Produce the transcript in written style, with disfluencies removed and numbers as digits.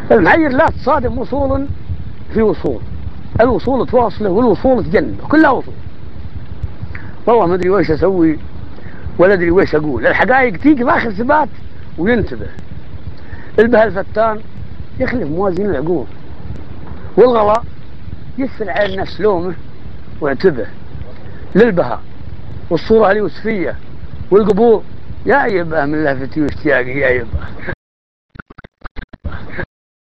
المعايير لا تصادم وصول في وصول، الوصول تواصله والوصول تجنبه، كلها وصول. والله ما ادري ويش اسوي ولا ادري ويش اقول. الحقائق تيجي باخر ثبات وينتبه. البه الفتان يخلف موازين العقول، والغلاء يسر على النفس لومه واعتبه. للبهاء والصورة اليوسفية والقبور يا يبقى من لفتي واشتياقي يا يبقى.